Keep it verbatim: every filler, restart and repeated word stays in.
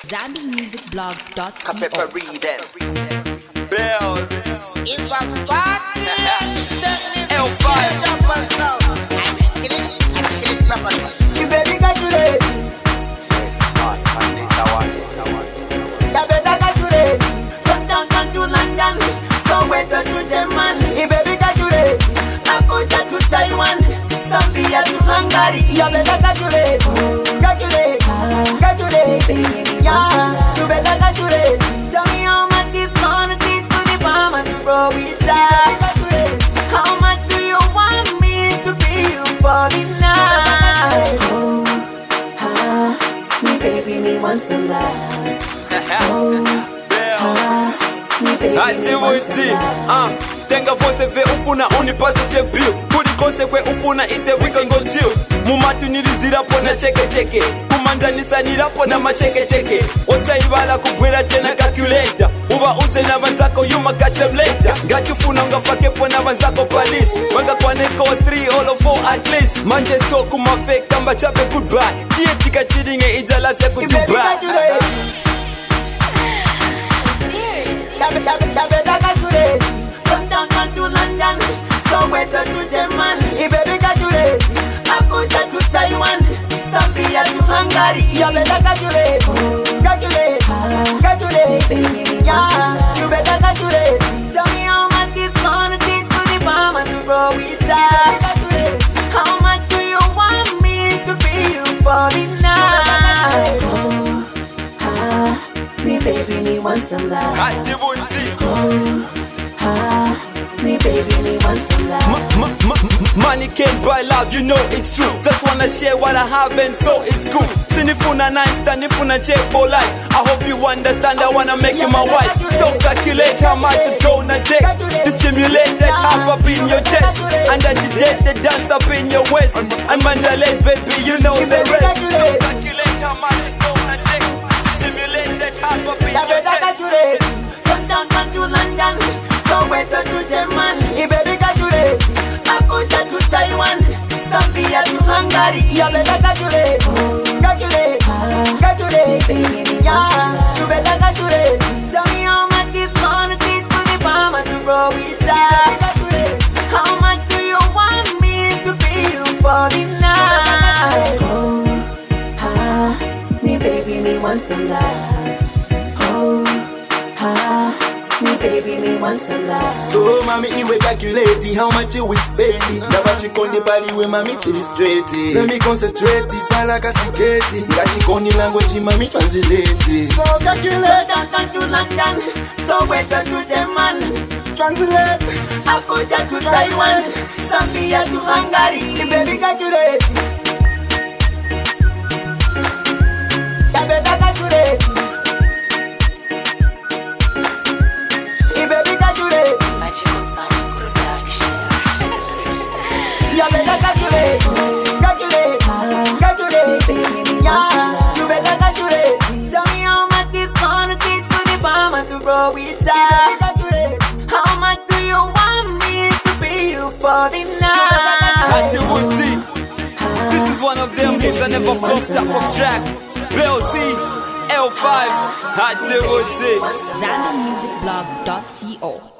Zambi Music Blog dot co. Pepper reading. Bells. If I'm party, L five. jump and sound. I kill it, I kill it properly. You better calculate. Yes, man. And this I want, this I want. You better calculate. From downtown to London, somewhere to to German. You better calculate. Abuja to Taiwan, Zambia to Hungary. You better calculate. Calculate, calculate. Yeah, you better calculate. Tell me how much is gonna take to the farm and to grow it. Calculate. How much do you want me to be you for the night? Oh, ah, me baby, me want some love. Bells. Me baby, me want some Ati love. ah, tenga vose ve ufuna unipase chebiu. Kuri konse kwe ufuna ise we can go chill. Mumatu nirizirapo na cheke cheke. Kumanjanisa nirapo na macheke cheke. Osa ibala kubwera chena calculator. Uba uze na vanzako yuma catch them later. Gatufuna ungafake po na vanzako police. Wanga kwa neko three all of four at least. Manje so kuma fake kamba chape goodbye. Tie tika chidinge ijala te You better kutuba. calculate. You better- you better calculate. From downtown to London, somewhere to to German. You better calculate. Abuja to Taiwan, Zambia to Hungary. You better calculate. Calculate, calculate. Yeah, you better calculate. Tell me how much it's gonna take to the farm and to grow it. Calculate. How much do you want me to be you for the night? Oh, ah, me baby, me want some love. Ati bunti. Ah, me baby, me want some love. M- m- m- money can't buy love, you know it's true. Just wanna share what I have and so it's cool. Sinifuna nice, tanifuna check for life. I hope you understand, I wanna make you my wife. So calculate how much it's gonna take to stimulate that heart up in your chest and agitate the dance up in your waist. And manjalate, baby, you know the rest. So calculate how much it's gonna take to stimulate that heart up in You your better chest. calculate. From downtown to London, somewhere to to German. You better calculate. Abuja to Taiwan, Zambia to Hungary. You better calculate. Calculate, calculate. Yeah, you better calculate. Tell me how much it's gonna take to the farm and to grow it. Calculate. How much do you want me to be you for the night? Oh, ah, me baby, me want some love. Oh, ah, me baby, me want some love. So mami iwe calculate how much you will spend. Never chikoni bali we mami illustrate. Let me concentrate fala kasiketi. Ngachikoni language mami translate. So calculate, Downtown to London, somewhere to to German. translate. Abuja to Taiwan, Zambia to Hungary. You better calculate. You better calculate. You better calculate. You better calculate. Calculate, calculate. Yeah, you better calculate. Tell me how much it's gonna take to the farm and to grow it. Calculate. How much do you want me to be you for the night? Ati bunti. This is one of them hits I never flopped up of tracks. Bell Z, L five, Ati bunti. Zambi Music Blog dot co.